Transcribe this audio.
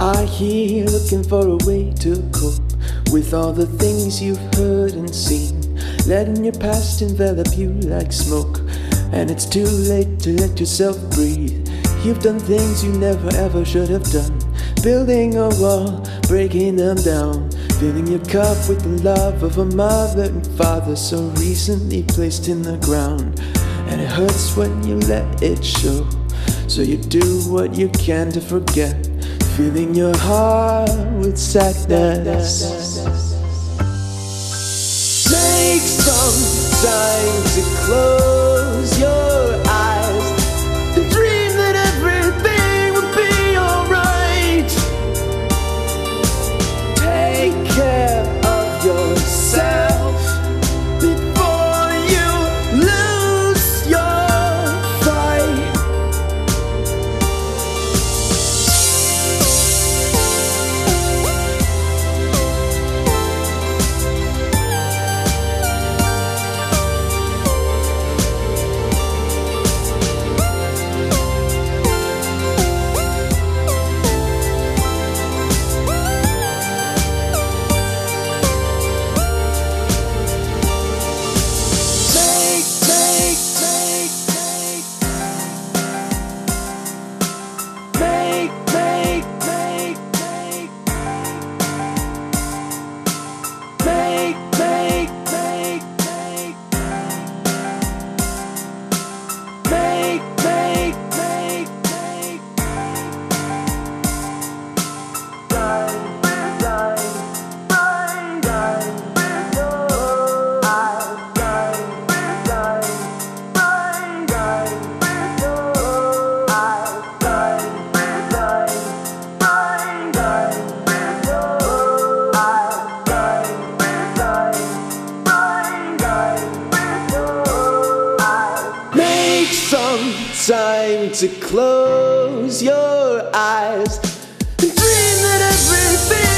Are here looking for a way to cope with all the things you've heard and seen, letting your past envelop you like smoke, and it's too late to let yourself breathe. You've done things you never ever should have done, building a wall, breaking them down, filling your cup with the love of a mother and father so recently placed in the ground. And it hurts when you let it show, so you do what you can to forget, filling your heart with sadness. Take some time to close your eyes and dream that everything will be alright. Take care of yourself before you lose your fight. Time to close your eyes and dream that everything